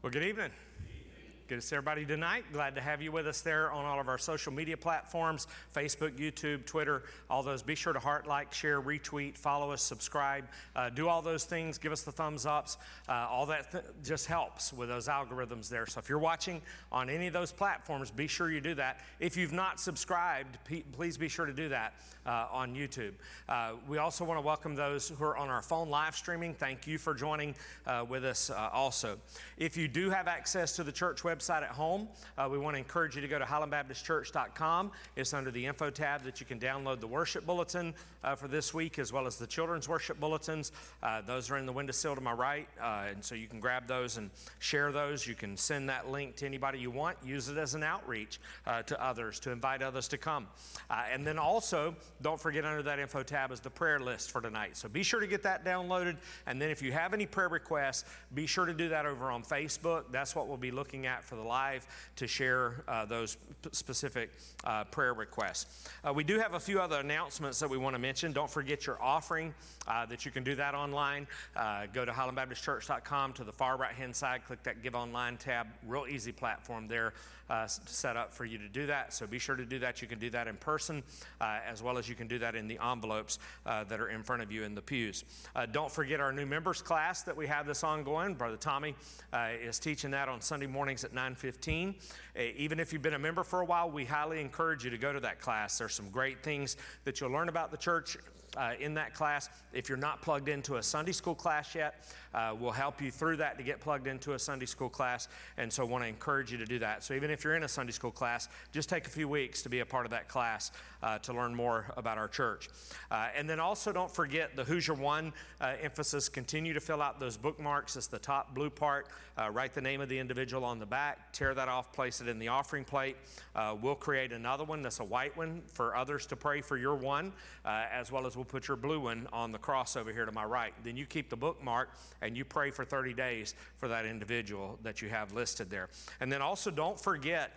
Well, good evening. Good to see everybody tonight. Glad to have you with us there on all of our social media platforms, Facebook, YouTube, Twitter, all those. Be sure to heart, like, share, retweet, follow us, subscribe. Do all those things. Give us the thumbs ups. All that just helps with those algorithms there. So if you're watching on any of those platforms, be sure you do that. If you've not subscribed, please be sure to do that on YouTube. We also want to welcome those who are on our phone live streaming. Thank you for joining with us also. If you do have access to the church website at home, we want to encourage you to go to highlandbaptistchurch.com. It's under the info tab that you can download the worship bulletin for this week, as well as the children's worship bulletins. Those are in the windowsill to my right, and so you can grab those and share those. You can send that link to anybody you want. Use it as an outreach to others, to invite others to come. And then also, don't forget under that info tab is the prayer list for tonight. So be sure to get that downloaded. And then if you have any prayer requests, be sure to do that over on Facebook. That's what we'll be looking at for the live, to share those specific prayer requests. We do have a few other announcements that we want to mention. Don't forget your offering, that you can do that online. Go to highlandbaptistchurch.com to the far right-hand side, click that Give Online tab. Real easy platform there set up for you to do that. So be sure to do that. You can do that in person, as well as you can do that in the envelopes that are in front of you in the pews. Don't forget our new members class that we have this ongoing. Brother Tommy is teaching that on Sunday mornings at 9:15. Even if you've been a member for a while, we highly encourage you to go to that class. There's some great things that you'll learn about the church in that class. If you're not plugged into a Sunday school class yet, we'll help you through that to get plugged into a Sunday school class, and so I want to encourage you to do that. So even if you're in a Sunday school class, just take a few weeks to be a part of that class to learn more about our church. And then also don't forget the Hoosier One emphasis. Continue to fill out those bookmarks. It's the top blue part. Write the name of the individual on the back, tear that off, place it in the offering plate. We'll create another one that's a white one for others to pray for your one, as well as we'll put your blue one on the cross over here to my right. Then you keep the bookmark and you pray for 30 days for that individual that you have listed there. And then also don't forget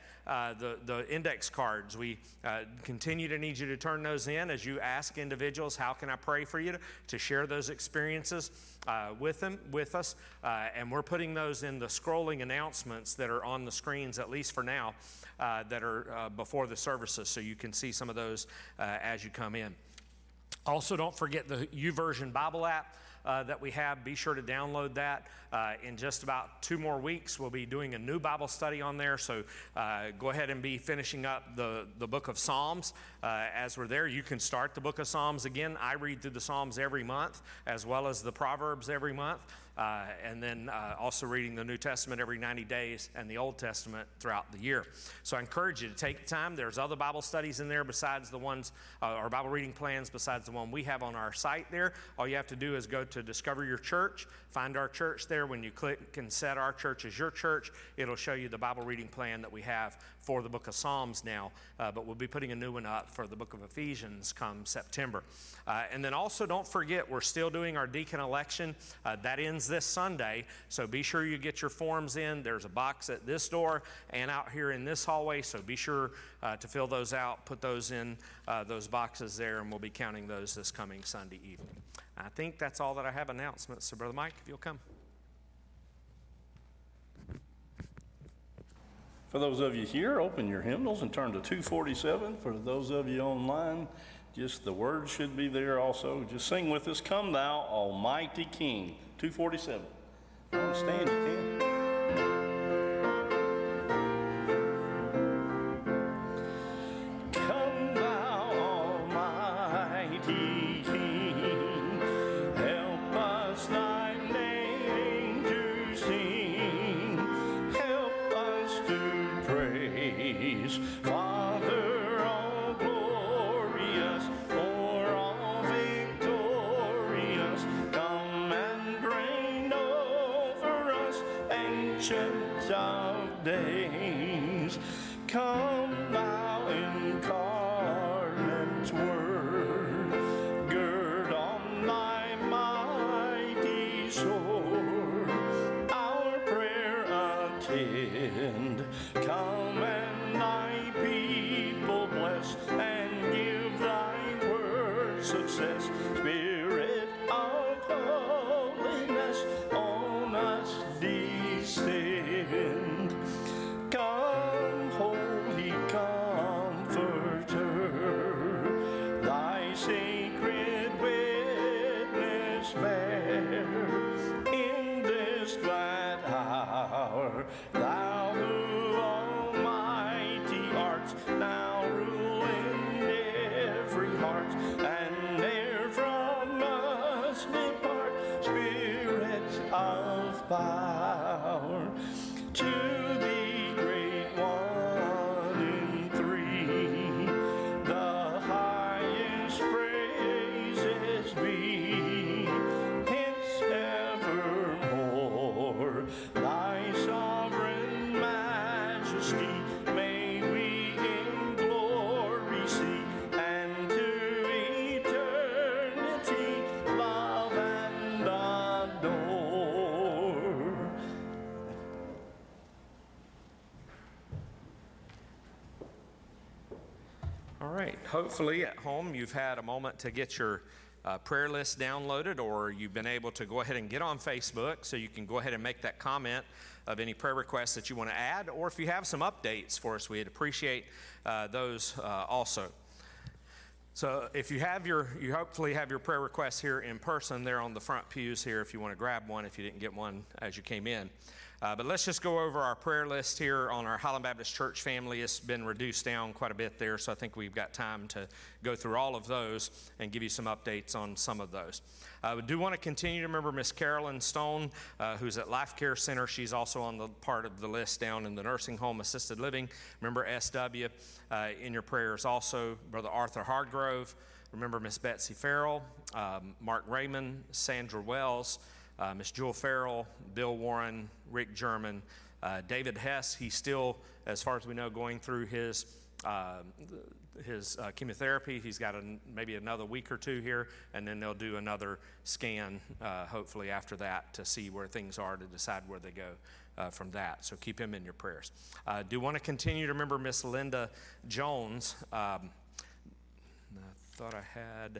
the index cards. We continue to need you to turn those in as you ask individuals, how can I pray for you, to share those experiences with us. And we're putting those in the scrolling announcements that are on the screens, at least for now, that are before the services, so you can see some of those as you come in. Also, don't forget the YouVersion Bible app that we have. Be sure to download that. In just about 2 more weeks, we'll be doing a new Bible study on there. So go ahead and be finishing up the book of Psalms. As we're there, you can start the book of Psalms again. I read through the Psalms every month, as well as the Proverbs every month. And then also reading the New Testament every 90 days and the Old Testament throughout the year. So I encourage you to take time. There's other Bible studies in there besides the ones, or Bible reading plans besides the one we have on our site there. All you have to do is go to Discover Your Church, find our church there. When you click and set our church as your church, it'll show you the Bible reading plan that we have for the book of Psalms now. But we'll be putting a new one up for the book of Ephesians come September. And then also don't forget, we're still doing our deacon election. That ends this Sunday, so be sure you get your forms in. There's a box at this door and out here in this hallway, so be sure to fill those out, put those in those boxes there, and we'll be counting those this coming Sunday evening. I think that's all that I have announcements, so Brother Mike, if you'll come. For those of you here, open your hymnals and turn to 247. For those of you online, just the words should be there also. Just sing with us, Come Thou Almighty King, 247. If you want to stand, you can. Come Thou Almighty King, help us Thy name to sing, help us to praise, Father all glorious, o'er all victorious, come and reign over us, ancient of days. Come Thou incarnate Word, gird on Thy mighty sword, our prayer attend. Come and Thy people bless, and give Thy word success. Spirit of holiness on us descend. Thou who almighty art, now rule in every heart, and ne'er from us depart, Spirit of power. To thee, great one in three, the highest praises be. Hence evermore thy sovereign majesty may we in glory see, and to eternity love and adore. All right, hopefully at home you've had a moment to get your prayer list downloaded, or you've been able to go ahead and get on Facebook so you can go ahead and make that comment of any prayer requests that you want to add, or if you have some updates for us, we'd appreciate those also. So if you hopefully have your prayer requests here in person, they're on the front pews here if you want to grab one if you didn't get one as you came in. But let's just go over our prayer list here on our Highland Baptist Church family. It's been reduced down quite a bit there, so I think we've got time to go through all of those and give you some updates on some of those. We do want to continue to remember Miss Carolyn Stone, who's at Life Care Center. She's also on the part of the list down in the nursing home assisted living. Remember SW in your prayers. Also, Brother Arthur Hargrove. Remember Miss Betsy Farrell, Mark Raymond, Sandra Wells, Miss Jewel Farrell, Bill Warren, Rick German, David Hess. He's still, as far as we know, going through his chemotherapy. He's got maybe another week or two here, and then they'll do another scan, hopefully after that, to see where things are, to decide where they go from that. So keep him in your prayers. Do want to continue to remember Miss Linda Jones. I thought I had...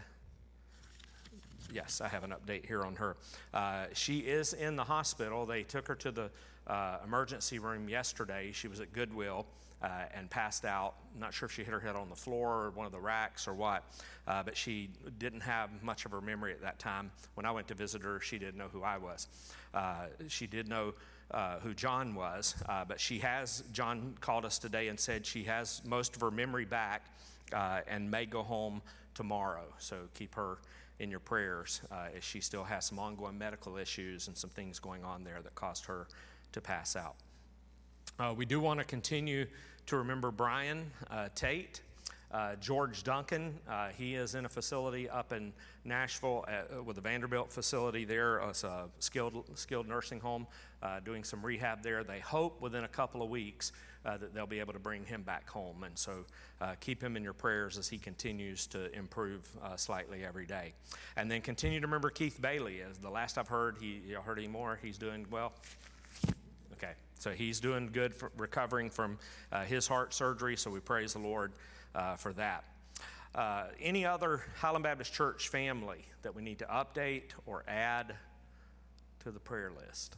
Yes, I have an update here on her. She is in the hospital. They took her to the emergency room yesterday. She was at Goodwill and passed out. I'm not sure if she hit her head on the floor or one of the racks or what, but she didn't have much of her memory at that time. When I went to visit her, she didn't know who I was. She did know who John was, but John called us today and said she has most of her memory back and may go home tomorrow. So keep her in your prayers as she still has some ongoing medical issues and some things going on there that caused her to pass out. We do want to continue to remember Brian Tate, George Duncan. He is in a facility up in Nashville with the Vanderbilt facility there. It's a skilled nursing home, doing some rehab there. They hope within a couple of weeks that they'll be able to bring him back home. And so keep him in your prayers as he continues to improve slightly every day. And then continue to remember Keith Bailey. As the last I've heard, y'all heard any more? He's doing well? Okay, so he's doing good, for recovering from his heart surgery, so we praise the Lord for that. Any other Highland Baptist Church family that we need to update or add to the prayer list?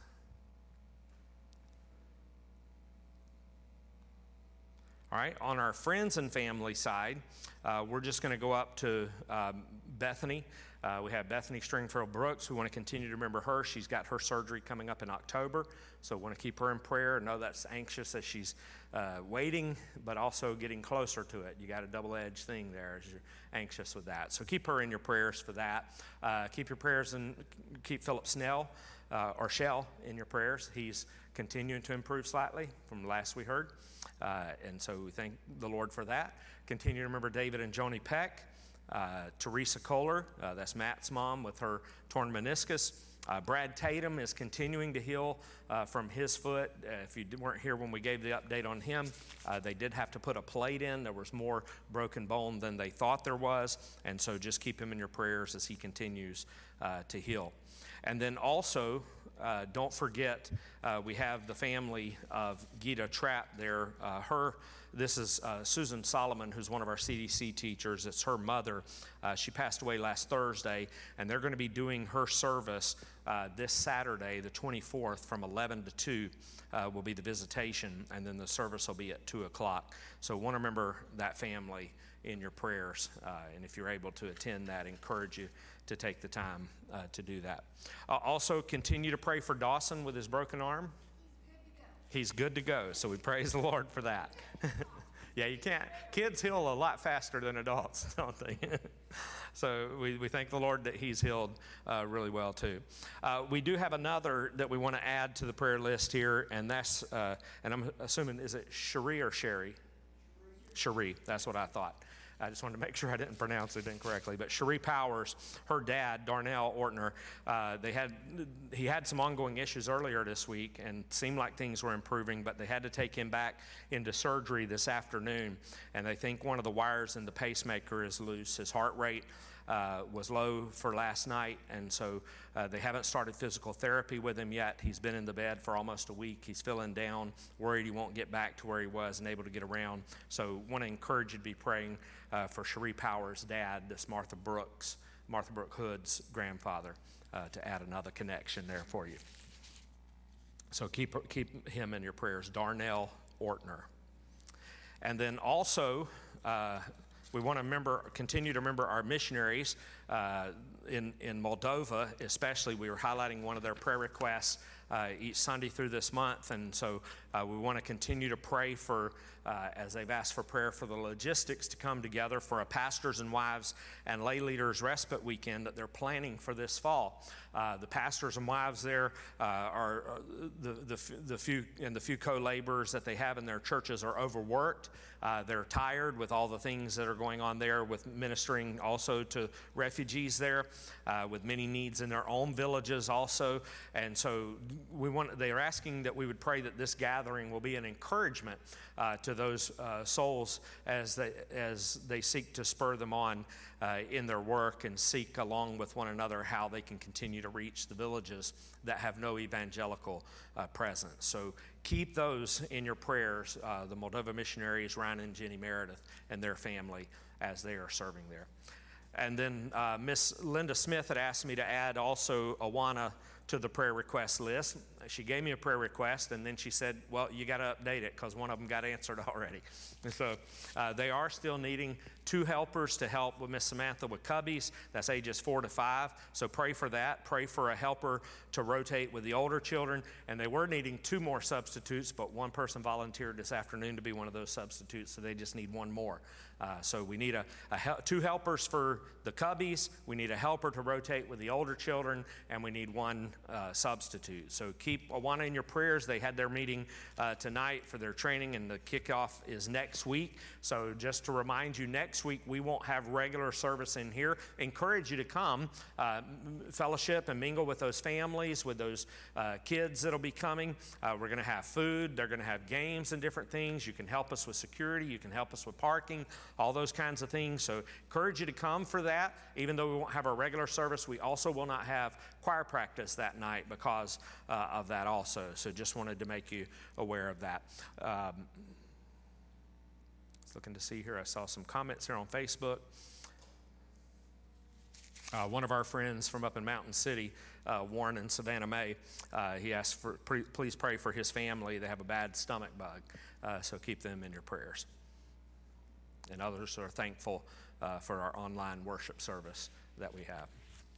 All right, on our friends and family side, we're just going to go up to Bethany. We have Bethany Stringfield Brooks. We want to continue to remember her. She's got her surgery coming up in October, so we want to keep her in prayer. I know that's anxious as she's waiting, but also getting closer to it. You got a double-edged thing there as you're anxious with that. So keep her in your prayers for that. Keep your prayers and keep Philip Snell or Shell in your prayers. He's continuing to improve slightly from the last we heard. And so we thank the Lord for that. Continue to remember David and Joni Peck. Teresa Kohler, that's Matt's mom with her torn meniscus. Brad Tatum is continuing to heal from his foot. If you weren't here when we gave the update on him, they did have to put a plate in. There was more broken bone than they thought there was. And so just keep him in your prayers as he continues to heal. And then also, don't forget, we have the family of Gita Trapp there. This is Susan Solomon, who's one of our CDC teachers. It's her mother. She passed away last Thursday, and they're going to be doing her service this Saturday, the 24th, from 11 to 2 will be the visitation, and then the service will be at 2 o'clock. So want to remember that family in your prayers, and if you're able to attend that, encourage you to take the time to do that. Also, continue to pray for Dawson with his broken arm. he's good to go. So we praise the Lord for that. Yeah, you can't. Kids heal a lot faster than adults, don't they? So we thank the Lord that he's healed really well too. We do have another that we want to add to the prayer list here, and that's, and I'm assuming, is it Cherie or Sherry? Cherie, that's what I thought. I just wanted to make sure I didn't pronounce it incorrectly. But Cherie Powers, her dad, Darnell Ortner, he had some ongoing issues earlier this week and seemed like things were improving, but they had to take him back into surgery this afternoon. And they think one of the wires in the pacemaker is loose. His heart rate was low for last night, and so they haven't started physical therapy with him yet. He's been in the bed for almost a week. He's feeling down, worried he won't get back to where he was and able to get around. So want to encourage you to be praying for Cherie Powers' dad, this Martha Brooke Hood's grandfather, to add another connection there for you. So keep him in your prayers, Darnell Ortner. And then also, we want to continue to remember our missionaries in Moldova, especially. We were highlighting one of their prayer requests each Sunday through this month, and so we want to continue to pray for, as they've asked for prayer, for the logistics to come together for a pastors and wives and lay leaders respite weekend that they're planning for this fall. The pastors and wives there are the few co-laborers that they have in their churches are overworked. They're tired with all the things that are going on there, with ministering also to refugees there, with many needs in their own villages also. And so they are asking that we would pray that this gathering will be an encouragement to those souls as they seek to spur them on in their work and seek along with one another how they can continue to reach the villages that have no evangelical presence. So keep those in your prayers, the Moldova missionaries, Ryan and Jenny Meredith, and their family as they are serving there. And then Miss Linda Smith had asked me to add also Awana to the prayer request list. She gave me a prayer request, and then she said, well, you got to update it because one of them got answered already. And so they are still needing 2 helpers to help with Miss Samantha with cubbies. That's ages 4 to 5. So pray for that. Pray for a helper to rotate with the older children. And they were needing 2 more substitutes, but one person volunteered this afternoon to be one of those substitutes, so they just need 1 more. So we need 2 helpers for the cubbies. We need a helper to rotate with the older children, and we need 1 substitute. So keep Awana in your prayers. They had their meeting tonight for their training, and the kickoff is next week. So just to remind you, next week we won't have regular service in here. Encourage you to come, fellowship and mingle with those families, with those kids that'll be coming. We're going to have food. They're going to have games and different things. You can help us with security. You can help us with parking, all those kinds of things. So encourage you to come for that. Even though we won't have our regular service, we also will not have choir practice that night because of that also. So just wanted to make you aware of that. Looking to see here, I saw some comments here on Facebook. One of our friends from up in Mountain City, Warren and Savannah May, he asked for please pray for his family. They have a bad stomach bug, so keep them in your prayers. And others are thankful for our online worship service that we have.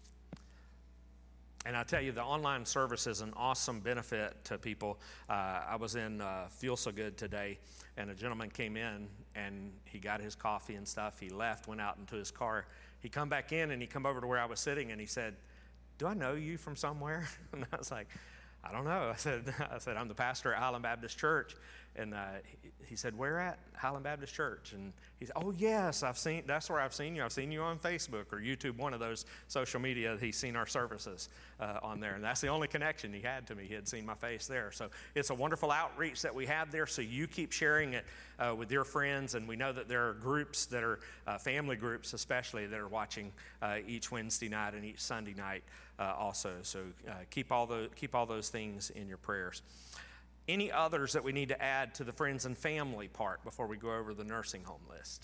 And I tell you, the online service is an awesome benefit to people. I was in Feel So Good today, and a gentleman came in, and he got his coffee and stuff. He left, went out into his car. He come back in, and he come over to where I was sitting, and he said, do I know you from somewhere? And I was like, I don't know. I said, I'm the pastor at Highland Baptist Church. And he said, where at? Highland Baptist Church. And he said, oh, yes, that's where I've seen you. I've seen you on Facebook or YouTube, one of those social media. He's seen our services on there. And that's the only connection he had to me. He had seen my face there. So it's a wonderful outreach that we have there. So you keep sharing it with your friends. And we know that there are groups that are family groups, especially, that are watching each Wednesday night and each Sunday night also. So keep all those things in your prayers. Any others that we need to add to the friends and family part before we go over the nursing home list?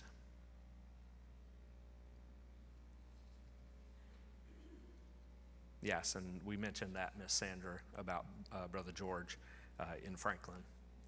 Yes, and we mentioned that, Miss Sandra, about Brother George in Franklin.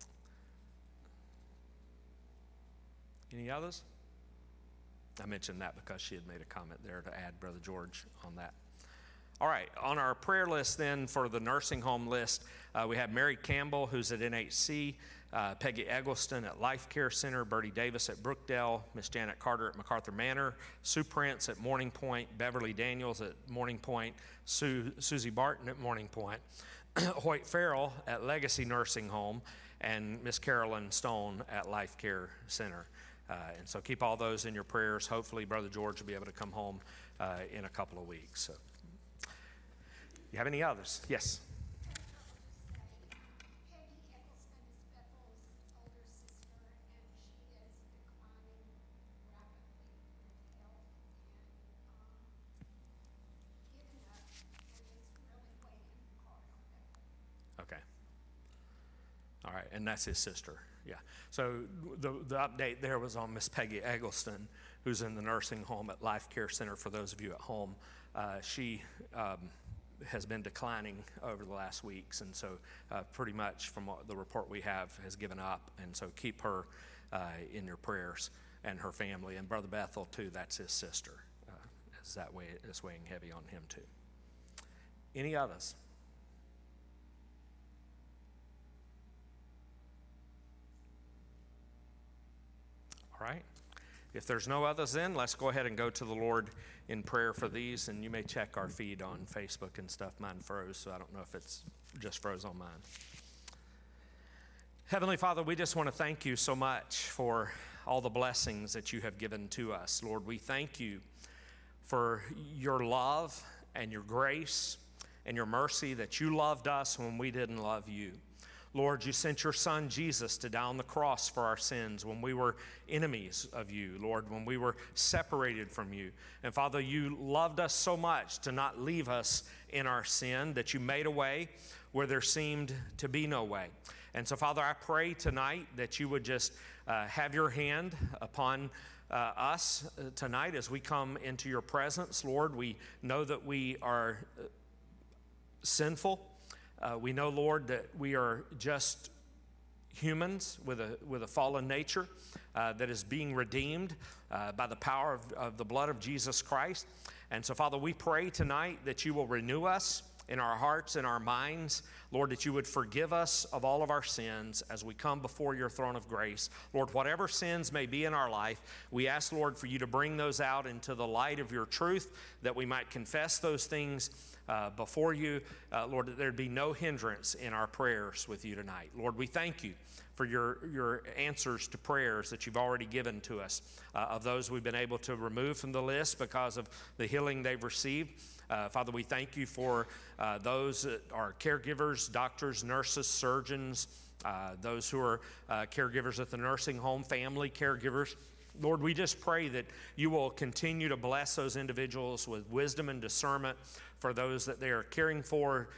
Any others? I mentioned that because she had made a comment there to add Brother George on that. All right, on our prayer list then for the nursing home list, we have Mary Campbell, who's at NHC, Peggy Eggleston at Life Care Center, Bertie Davis at Brookdale, Miss Janet Carter at MacArthur Manor, Sue Prince at Morning Point, Beverly Daniels at Morning Point, Susie Barton at Morning Point, Hoyt Farrell at Legacy Nursing Home, and Miss Carolyn Stone at Life Care Center. And so keep all those in your prayers. Hopefully Brother George will be able to come home in a couple of weeks. So, you have any others? Yes. Okay. All right, and that's his sister. Yeah. So the update there was on Miss Peggy Eggleston, who's in the nursing home at Life Care Center. For those of you at home, she has been declining over the last weeks, and so pretty much from what the report we have has given up. And so keep her in your prayers, and her family, and Brother Bethel too. That's his sister. As that way is weighing heavy on him too. Any others? All right. If there's no others, then let's go ahead and go to the Lord in prayer for these. And you may check our feed on Facebook and stuff. Mine froze, so I don't know if it's just froze on mine. Heavenly Father, we just want to thank you so much for all the blessings that you have given to us. Lord, we thank you for your love and your grace and your mercy, that you loved us when we didn't love you. Lord, you sent your son Jesus to die on the cross for our sins when we were enemies of you, Lord, when we were separated from you. And Father, you loved us so much to not leave us in our sin, that you made a way where there seemed to be no way. And so, Father, I pray tonight that you would just have your hand upon us tonight as we come into your presence. Lord, we know that we are sinful. We know, Lord, that we are just humans with a fallen nature that is being redeemed by the power of the blood of Jesus Christ. And so, Father, we pray tonight that you will renew us in our hearts and our minds. Lord, that you would forgive us of all of our sins as we come before your throne of grace. Lord, whatever sins may be in our life, we ask, Lord, for you to bring those out into the light of your truth, that we might confess those things before you, Lord, that there'd be no hindrance in our prayers with you tonight. Lord, we thank you for your answers to prayers that you've already given to us, of those we've been able to remove from the list because of the healing they've received. Father, we thank you for those that are caregivers, doctors, nurses, surgeons, those who are caregivers at the nursing home, family caregivers. Lord, we just pray that you will continue to bless those individuals with wisdom and discernment for those that they are caring for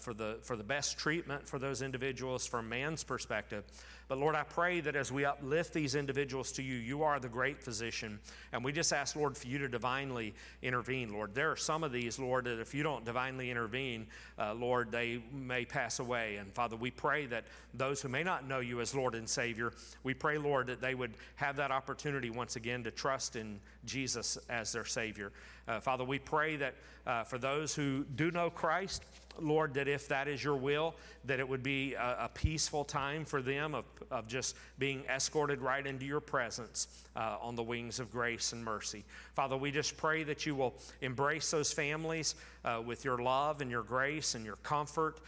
the best treatment for those individuals from man's perspective. But Lord, I pray that as we uplift these individuals to you, you are the great physician. And we just ask, Lord, for you to divinely intervene, Lord. There are some of these, Lord, that if you don't divinely intervene, Lord, they may pass away. And Father, we pray that those who may not know you as Lord and Savior, we pray, Lord, that they would have that opportunity once again to trust in Jesus as their Savior. Father, we pray that for those who do know Christ, Lord, that if that is your will, that it would be a peaceful time for them of just being escorted right into your presence on the wings of grace and mercy. Father, we just pray that you will embrace those families with your love and your grace and your comfort,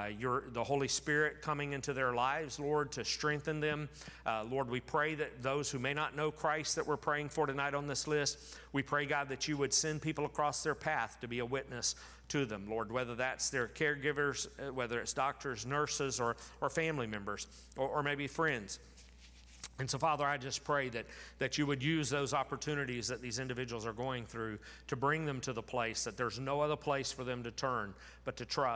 the Holy Spirit coming into their lives, Lord, to strengthen them. Lord, we pray that those who may not know Christ that we're praying for tonight on this list, we pray, God, that you would send people across their path to be a witness to them, Lord, whether that's their caregivers, whether it's doctors, nurses, or family members, or maybe friends. And so, Father, I just pray that you would use those opportunities that these individuals are going through to bring them to the place that there's no other place for them to turn but to trust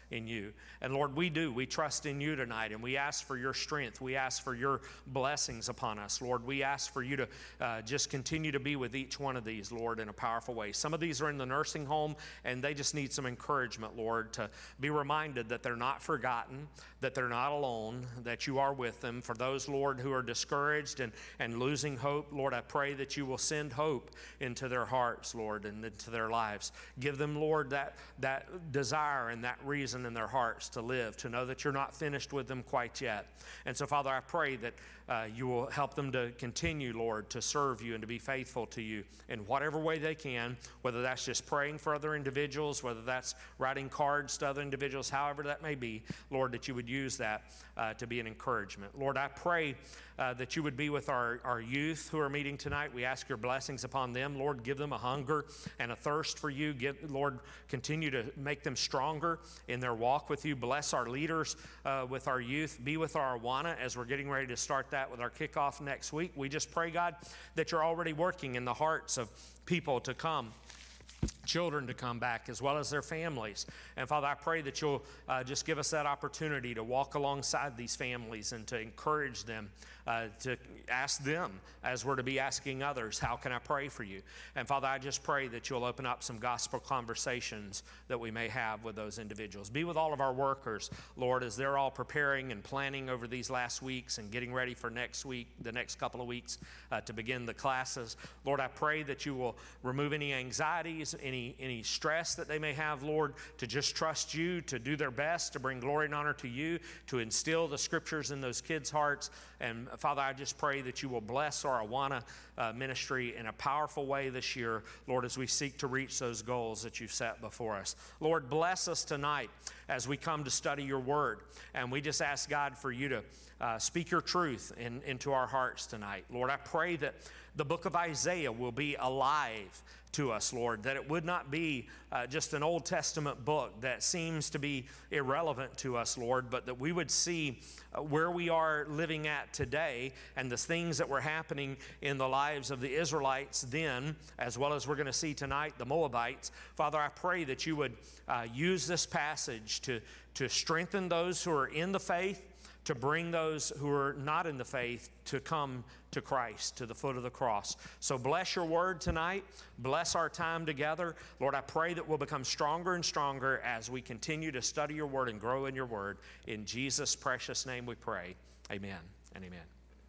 in you. And Lord, we do. We trust in you tonight, and we ask for your strength. We ask for your blessings upon us. Lord, we ask for you to just continue to be with each one of these, Lord, in a powerful way. Some of these are in the nursing home, and they just need some encouragement, Lord, to be reminded that they're not forgotten, that they're not alone, that you are with them. For those, Lord, who are discouraged and losing hope, Lord, I pray that you will send hope into their hearts, Lord, and into their lives. Give them, Lord, that desire and that reason in their hearts to live, to know that you're not finished with them quite yet. And so, Father, I pray that you will help them to continue, Lord, to serve you and to be faithful to you in whatever way they can, whether that's just praying for other individuals, whether that's writing cards to other individuals, however that may be, Lord, that you would use that to be an encouragement. Lord, I pray that you would be with our youth who are meeting tonight. We ask your blessings upon them. Lord, give them a hunger and a thirst for you. Lord, continue to make them stronger in their walk with you. Bless our leaders with our youth. Be with our Awana as we're getting ready to start that with our kickoff next week. We just pray, God, that you're already working in the hearts of people to come, children to come back, as well as their families. And Father, I pray that you'll just give us that opportunity to walk alongside these families and to encourage them, to ask them, as we're to be asking others, how can I pray for you? And Father, I just pray that you'll open up some gospel conversations that we may have with those individuals. Be with all of our workers, Lord, as they're all preparing and planning over these last weeks and getting ready for next week, the next couple of weeks, to begin the classes. Lord, I pray that you will remove any anxieties, any stress that they may have, Lord, to just trust you, to do their best, to bring glory and honor to you, to instill the scriptures in those kids' hearts. And Father, I just pray that you will bless our Awana ministry in a powerful way this year, Lord, as we seek to reach those goals that you've set before us. Lord, bless us tonight as we come to study your word. And we just ask, God, for you to speak your truth into our hearts tonight. Lord, I pray that the book of Isaiah will be alive to us, Lord, that it would not be just an Old Testament book that seems to be irrelevant to us, Lord, but that we would see where we are living at today and the things that were happening in the lives of the Israelites then, as well as we're going to see tonight, the Moabites. Father, I pray that you would use this passage to strengthen those who are in the faith, to bring those who are not in the faith to come to Christ, to the foot of the cross. So bless your word tonight. Bless our time together. Lord, I pray that we'll become stronger and stronger as we continue to study your word and grow in your word. In Jesus' precious name we pray. Amen and amen.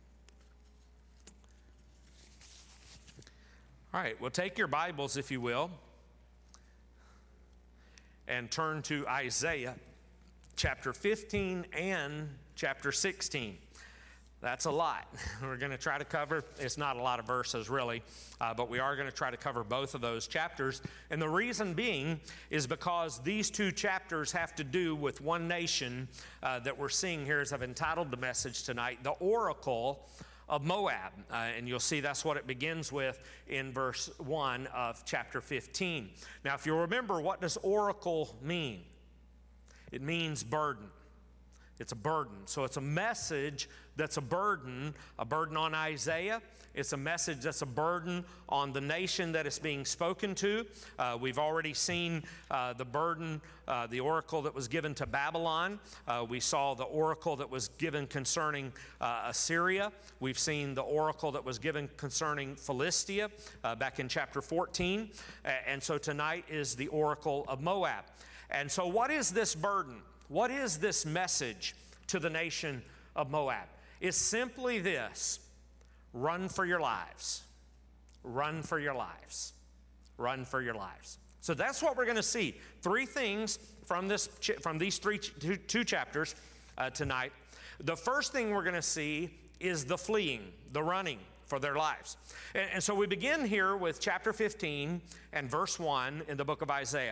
All right, well, take your Bibles, if you will, and turn to Isaiah chapter 15 and chapter 16. That's a lot. We're going to try to cover, it's not a lot of verses really, but we are going to try to cover both of those chapters. And the reason being is because these two chapters have to do with one nation that we're seeing here, as I've entitled the message tonight, the Oracle of Moab. And you'll see that's what it begins with in verse 1 of chapter 15. Now, if you remember, what does oracle mean? It means burden. It's a burden. So it's a message that's a burden on Isaiah. It's a message that's a burden on the nation that it's being spoken to. We've already seen the burden, the oracle that was given to Babylon. We saw the oracle that was given concerning Assyria. We've seen the oracle that was given concerning Philistia back in chapter 14. And so tonight is the oracle of Moab. And so what is this burden? What is this message to the nation of Moab? It's simply this: run for your lives. Run for your lives. Run for your lives. So that's what we're going to see. Three things from these two chapters tonight. The first thing we're going to see is the fleeing, the running for their lives. And so we begin here with chapter 15 and verse 1 in the book of Isaiah.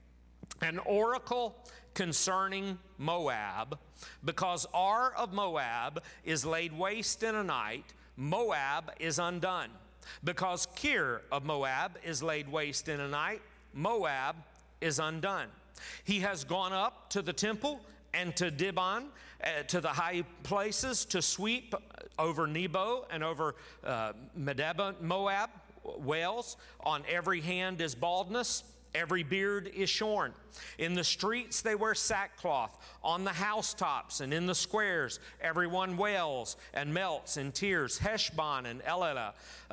An oracle concerning Moab, because Ar of Moab is laid waste in a night, Moab is undone. Because Kir of Moab is laid waste in a night, Moab is undone. He has gone up to the temple and to Dibon, to the high places, to sweep over Nebo and over Medeba, Moab, Wales. On every hand is baldness. Every beard is shorn. In the streets they wear sackcloth. On the housetops and in the squares everyone wails and melts in tears. Heshbon and Elealeh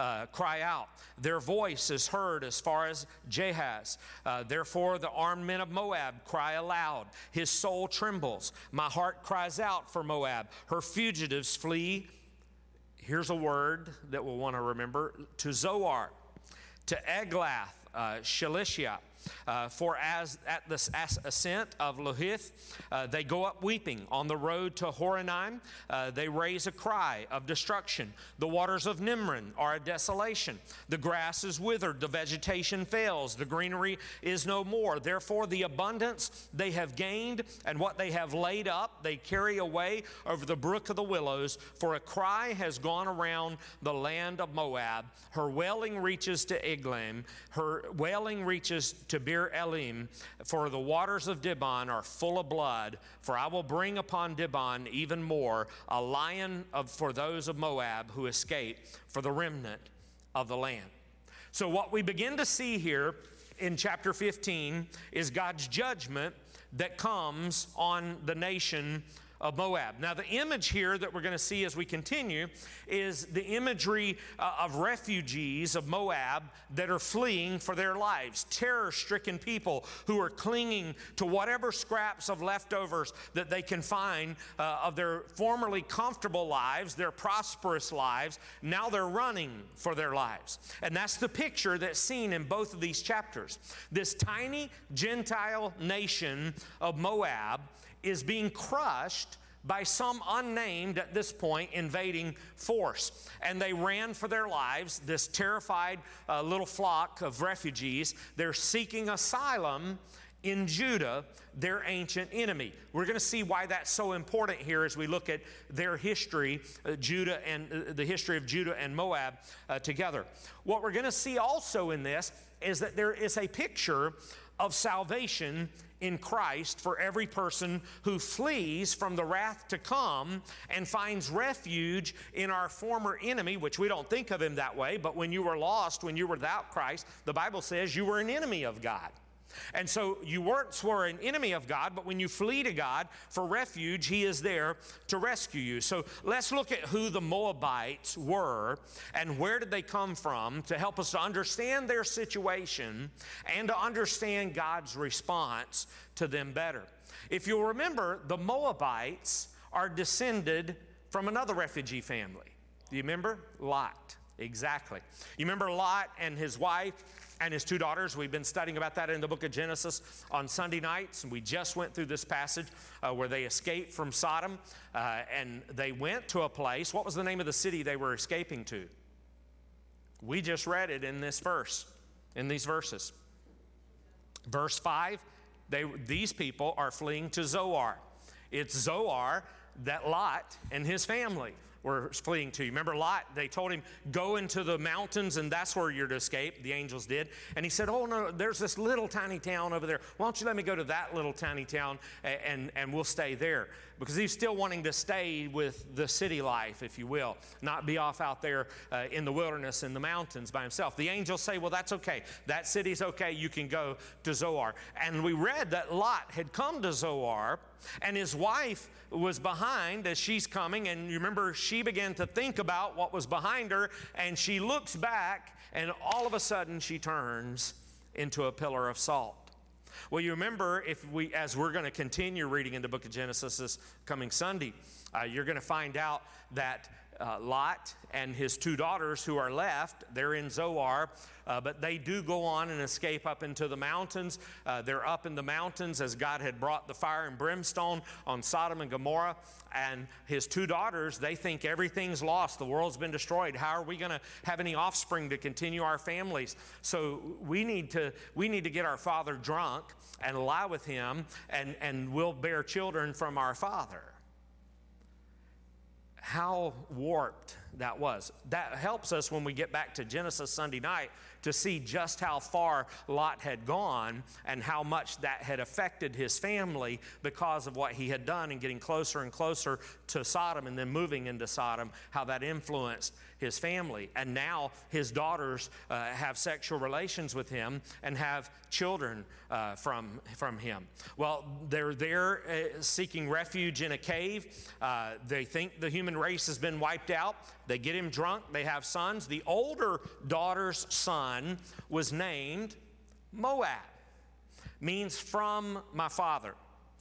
cry out. Their voice is heard as far as Jahaz. Therefore the armed men of Moab cry aloud. His soul trembles. My heart cries out for Moab. Her fugitives flee. Here's a word that we'll want to remember. To Zoar, to Eglath, Shalisha. For as at the ascent of Luhith, they go up weeping. On the road to Horonaim, they raise a cry of destruction. The waters of Nimrin are a desolation. The grass is withered, the vegetation fails, the greenery is no more. Therefore the abundance they have gained and what they have laid up, they carry away over the brook of the willows. For a cry has gone around the land of Moab. Her wailing reaches to Eglaim. Her wailing reaches to Beer Elim, for the waters of Dibon are full of blood. For I will bring upon Dibon even more, a lion for those of Moab who escape, for the remnant of the land. So what we begin to see here in chapter 15 is God's judgment that comes on the nation of Moab. Now the image here that we're going to see as we continue is the imagery of refugees of Moab that are fleeing for their lives. Terror-stricken people who are clinging to whatever scraps of leftovers that they can find of their formerly comfortable lives, their prosperous lives. Now they're running for their lives. And that's the picture that's seen in both of these chapters. This tiny Gentile nation of Moab is being crushed by some unnamed, at this point, invading force. And they ran for their lives, this terrified little flock of refugees. They're seeking asylum in Judah, their ancient enemy. We're going to see why that's so important here as we look at their history, Judah and the history of Judah and Moab together. What we're going to see also in this is that there is a picture of salvation in Christ for every person who flees from the wrath to come and finds refuge in our former enemy, which we don't think of him that way, but when you were lost, when you were without Christ, the Bible says you were an enemy of God. And so you were an enemy of God, but when you flee to God for refuge, He is there to rescue you. So let's look at who the Moabites were and where did they come from to help us to understand their situation and to understand God's response to them better. If you'll remember, the Moabites are descended from another refugee family. Do you remember? Lot. Exactly. You remember Lot and his wife and his two daughters? We've been studying about that in the book of Genesis on Sunday nights, and we just went through this passage where they escaped from Sodom, and they went to a place. What was the name of the city they were escaping to? We just read it in this verse, in these verses. Verse 5, these people are fleeing to Zoar. It's Zoar that Lot and his family were fleeing to. You remember Lot, they told him, go into the mountains and that's where you're to escape. The angels did. And he said, oh no, there's this little tiny town over there. Why don't you let me go to that little tiny town and we'll stay there. Because he's still wanting to stay with the city life, if you will, not be off out there in the wilderness in the mountains by himself. The angels say, well, that's okay. That city's okay. You can go to Zoar. And we read that Lot had come to Zoar and his wife was behind as she's coming, and you remember she began to think about what was behind her, and she looks back, and all of a sudden she turns into a pillar of salt. Well, you remember, as we're going to continue reading in the book of Genesis this coming Sunday, you're going to find out that Lot and his two daughters who are left, they're in Zoar, but they do go on and escape up into the mountains. They're up in the mountains as God had brought the fire and brimstone on Sodom and Gomorrah. And his two daughters, they think everything's lost. The world's been destroyed. How are we going to have any offspring to continue our families? So we need to get our father drunk and lie with him, and we'll bear children from our father. How warped that was. That helps us when we get back to Genesis Sunday night to see just how far Lot had gone and how much that had affected his family because of what he had done and getting closer and closer to Sodom and then moving into Sodom, how that influenced his family. And now his daughters have sexual relations with him and have children from him. Well, they're there seeking refuge in a cave. They think the human race has been wiped out. They get him drunk. They have sons. The older daughter's son was named Moab, means from my father.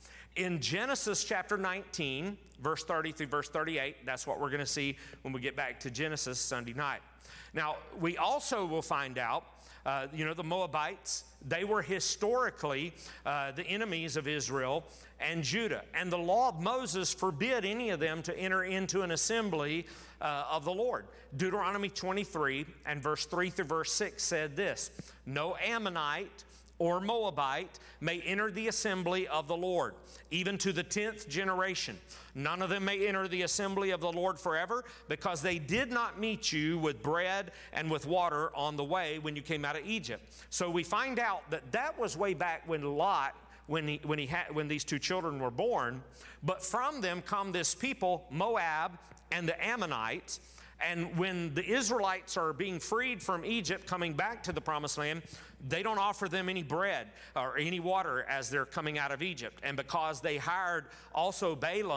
In Genesis chapter 19, verse 30 through verse 38, that's what we're going to see when we get back to Genesis Sunday night. Now, we also will find out, the Moabites, they were historically the enemies of Israel and Judah. And the law of Moses forbid any of them to enter into an assembly of the Lord. Deuteronomy 23 and verse 3 through verse 6 said this: "No Ammonite or Moabite may enter the assembly of the Lord, even to the 10th generation. None of them may enter the assembly of the Lord forever, because they did not meet you with bread and with water on the way when you came out of Egypt." So we find out that was way back when Lot, when these two children were born. But from them come this people, Moab and the Ammonites. And when the Israelites are being freed from Egypt, coming back to the Promised Land, they don't offer them any bread or any water as they're coming out of Egypt. And because they hired also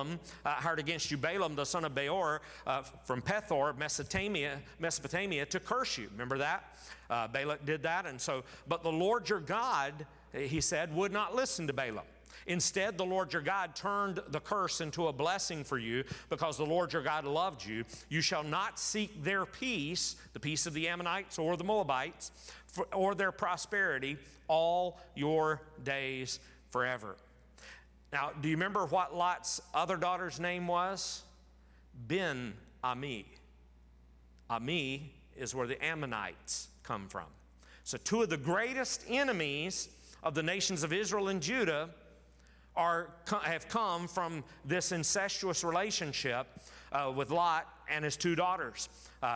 hired against you Balaam, the son of Beor, from Pethor, Mesopotamia, to curse you. Remember that? Balak did that. And so, but the Lord your God, he said, would not listen to Balaam. Instead, the Lord your God turned the curse into a blessing for you, because the Lord your God loved you. You shall not seek their peace, the peace of the Ammonites or the Moabites, or their prosperity all your days forever. Now, do you remember what Lot's other daughter's name was? Ben-Ami. Ami is where the Ammonites come from. So two of the greatest enemies of the nations of Israel and Judah have come from this incestuous relationship with Lot and his two daughters.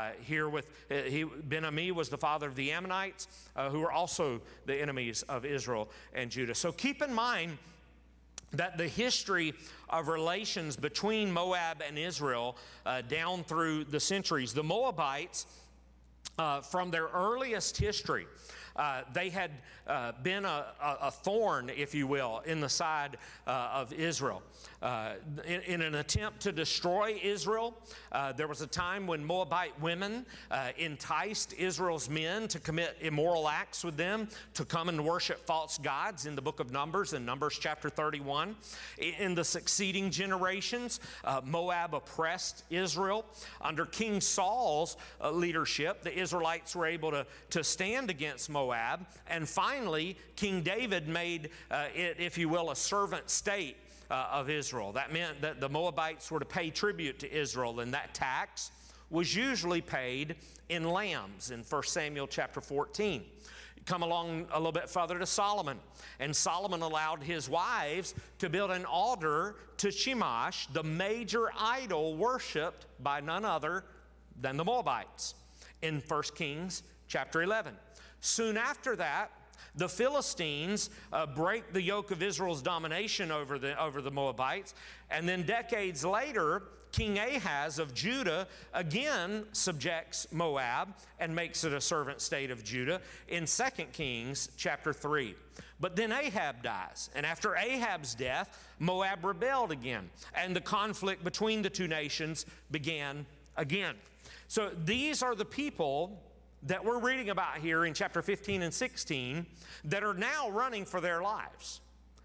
Ben-Ami was the father of the Ammonites, who were also the enemies of Israel and Judah. So keep in mind that the history of relations between Moab and Israel down through the centuries, the Moabites, from their earliest history, they had been a thorn, if you will, in the side of Israel. In an attempt to destroy Israel, there was a time when Moabite women enticed Israel's men to commit immoral acts with them, to come and worship false gods in the book of Numbers, in Numbers chapter 31. In the succeeding generations, Moab oppressed Israel. Under King Saul's leadership, the Israelites were able to stand against Moab, and finally, King David made it, if you will, a servant state of Israel. That meant that the Moabites were to pay tribute to Israel, and that tax was usually paid in lambs in 1 Samuel chapter 14. Come along a little bit further to Solomon, and Solomon allowed his wives to build an altar to Chemosh, the major idol worshipped by none other than the Moabites, in 1 Kings chapter 11. Soon after that, the Philistines break the yoke of Israel's domination over the Moabites. And then decades later, King Ahaz of Judah again subjects Moab and makes it a servant state of Judah in 2 Kings chapter 3. But then Ahab dies. And after Ahab's death, Moab rebelled again. And the conflict between the two nations began again. So these are the people that we're reading about here in chapter 15 and 16 that are now running for their lives,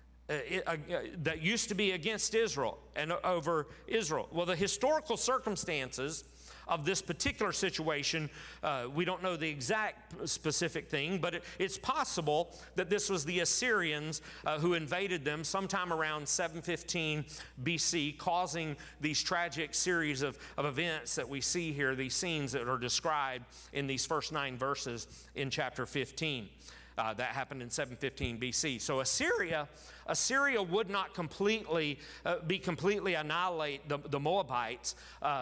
that used to be against Israel and over Israel. Well, the historical circumstances of this particular situation, we don't know the exact specific thing, but it's possible that this was the Assyrians who invaded them sometime around 715 BC, causing these tragic series of events that we see here, these scenes that are described in these first 9 verses in chapter 15. That happened in 715 BC. So Assyria would not completely annihilate the Moabites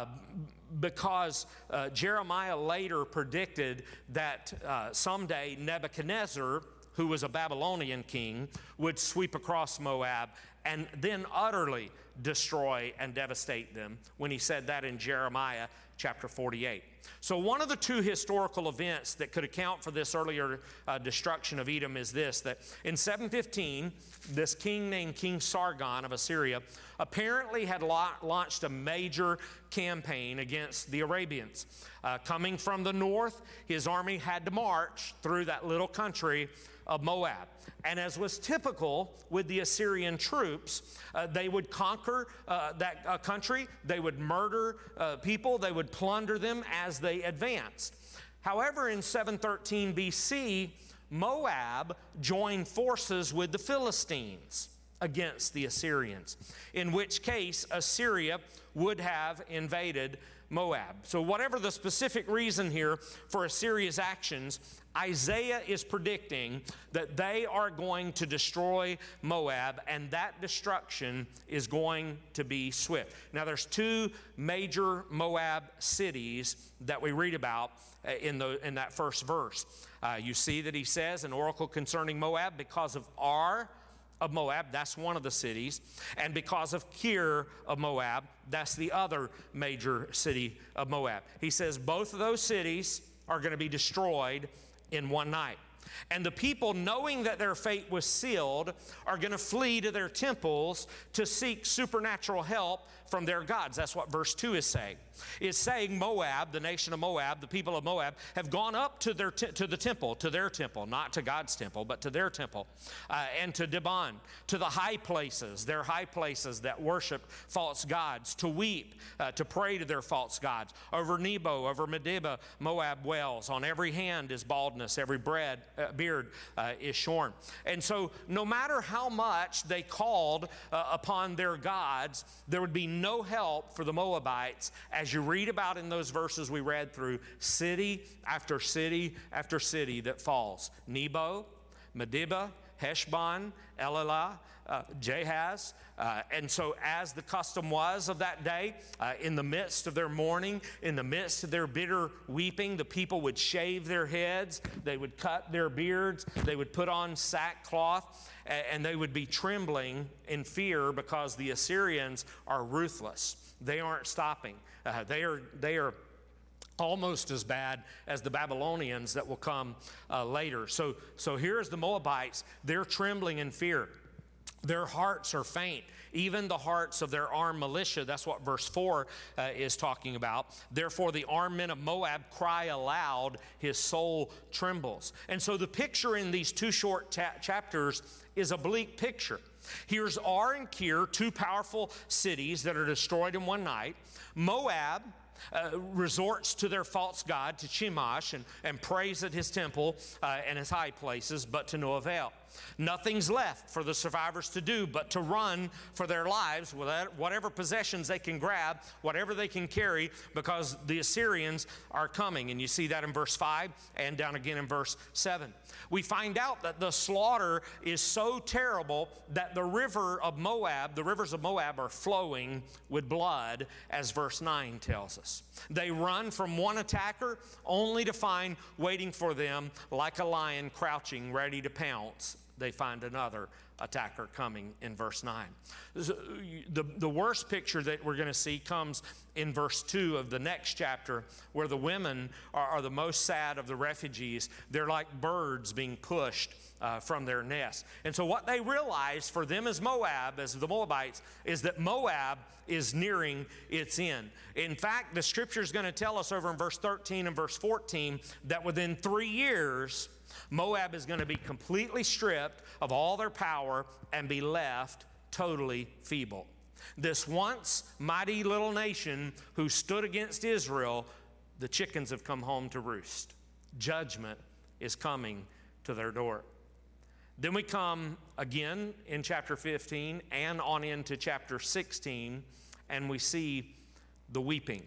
because Jeremiah later predicted that someday Nebuchadnezzar, who was a Babylonian king, would sweep across Moab and then utterly destroy and devastate them, when he said that in Jeremiah chapter 48. So one of the two historical events that could account for this earlier destruction of Edom is this, that in 715, this king named King Sargon of Assyria apparently had launched a major campaign against the Arabians. Coming from the north, his army had to march through that little country of Moab. And as was typical with the Assyrian troops, they would conquer that country, they would murder people, they would plunder them as they advanced. However, in 713 BC, Moab joined forces with the Philistines against the Assyrians, in which case Assyria would have invaded Moab. So whatever the specific reason here for Assyria's actions, Isaiah is predicting that they are going to destroy Moab, and that destruction is going to be swift. Now there's two major Moab cities that we read about in that first verse. You see that he says, an oracle concerning Moab, because of Ar of Moab, that's one of the cities, and because of Kir of Moab, that's the other major city of Moab. He says both of those cities are going to be destroyed in one night. And the people, knowing that their fate was sealed, are going to flee to their temples to seek supernatural help from their gods. That's what verse 2 is saying. It's saying Moab, the nation of Moab, the people of Moab, have gone up to their temple, not to God's temple, but to their temple, and to Dibon, to the high places, their high places that worship false gods, to weep, to pray to their false gods. Over Nebo, over Medeba, Moab wails. On every hand is baldness, every beard is shorn. And so no matter how much they called upon their gods, there would be no help for the Moabites, as you read about in those verses we read through, city after city after city that falls. Nebo, Medeba, Heshbon, Elalah, Jahaz. And so as the custom was of that day, in the midst of their mourning, in the midst of their bitter weeping, the people would shave their heads, they would cut their beards, they would put on sackcloth, and they would be trembling in fear because the Assyrians are ruthless. They aren't stopping. They are almost as bad as the Babylonians that will come later. So here's the Moabites. They're trembling in fear. Their hearts are faint, even the hearts of their armed militia. That's what verse 4 is talking about. Therefore, the armed men of Moab cry aloud, his soul trembles. And so the picture in these two short chapters is a bleak picture. Here's Ar and Kir, two powerful cities that are destroyed in one night. Moab resorts to their false god, to Chemosh, and prays at his temple and his high places, but to no avail. Nothing's left for the survivors to do but to run for their lives with whatever possessions they can grab, whatever they can carry, because the Assyrians are coming. And you see that in verse 5 and down again in verse 7. We find out that the slaughter is so terrible that the rivers of Moab are flowing with blood, as verse 9 tells us. They run from one attacker only to find waiting for them like a lion crouching ready to pounce. They find another attacker coming in verse 9. The worst picture that we're going to see comes in verse 2 of the next chapter, where the women are the most sad of the refugees. They're like birds being pushed from their nest. And so what they realize for them as Moab, as the Moabites, is that Moab is nearing its end. In fact, the scripture is going to tell us over in verse 13 and verse 14 that within 3 years, Moab is going to be completely stripped of all their power and be left totally feeble. This once mighty little nation who stood against Israel, the chickens have come home to roost. Judgment is coming to their door. Then we come again in chapter 15 and on into chapter 16, and we see the weeping.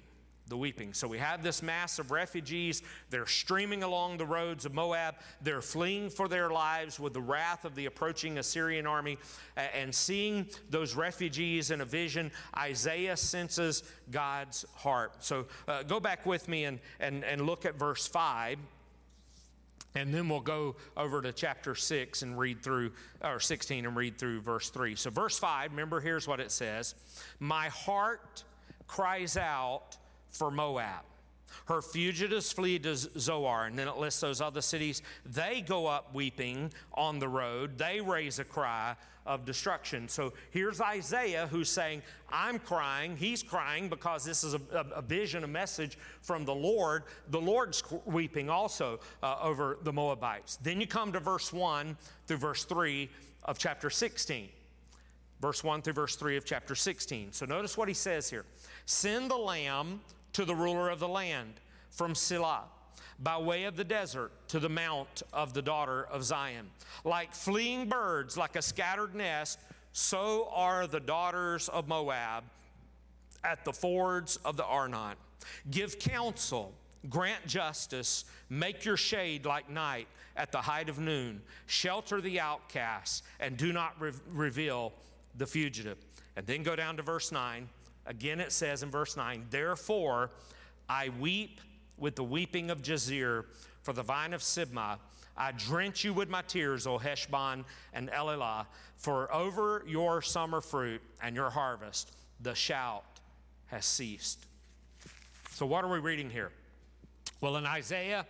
the weeping. So we have this mass of refugees. They're streaming along the roads of Moab. They're fleeing for their lives with the wrath of the approaching Assyrian army. And seeing those refugees in a vision, Isaiah senses God's heart. So go back with me and look at verse 5. And then we'll go over to chapter 6 and read through, or 16 and read through verse 3. So verse 5, remember, here's what it says. My heart cries out for Moab. Her fugitives flee to Zoar. And then it lists those other cities. They go up weeping on the road. They raise a cry of destruction. So here's Isaiah who's saying, I'm crying. He's crying because this is a vision, a message from the Lord. The Lord's weeping also over the Moabites. Then you come to verse 1 through verse 3 of chapter 16. Verse 1 through verse 3 of chapter 16. So notice what he says here. Send the lamb to the ruler of the land from Sela, by way of the desert to the mount of the daughter of Zion. Like fleeing birds, like a scattered nest, so are the daughters of Moab at the fords of the Arnon. Give counsel, grant justice, make your shade like night at the height of noon. Shelter the outcasts and do not reveal the fugitive. And then go down to verse 9. Again, it says in verse 9, therefore I weep with the weeping of Jazeer for the vine of Sibmah. I drench you with my tears, O Heshbon and Elilah, for over your summer fruit and your harvest the shout has ceased. So what are we reading here? Well, in Isaiah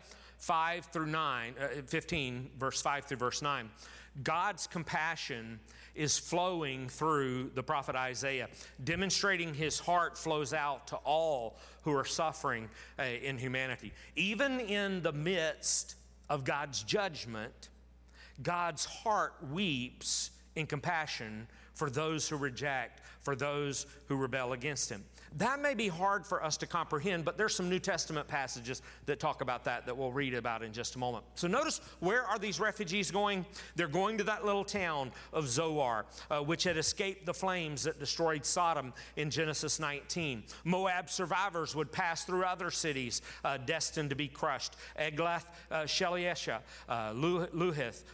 15, verse 5 through verse 9, God's compassion is flowing through the prophet Isaiah, demonstrating his heart flows out to all who are suffering in humanity. Even in the midst of God's judgment, God's heart weeps in compassion for those who reject, for those who rebel against him. That may be hard for us to comprehend, but there's some New Testament passages that talk about that we'll read about in just a moment. So notice, where are these refugees going? They're going to that little town of Zoar, which had escaped the flames that destroyed Sodom in Genesis 19. Moab survivors would pass through other cities destined to be crushed. Eglath, Shalisha, Luhith,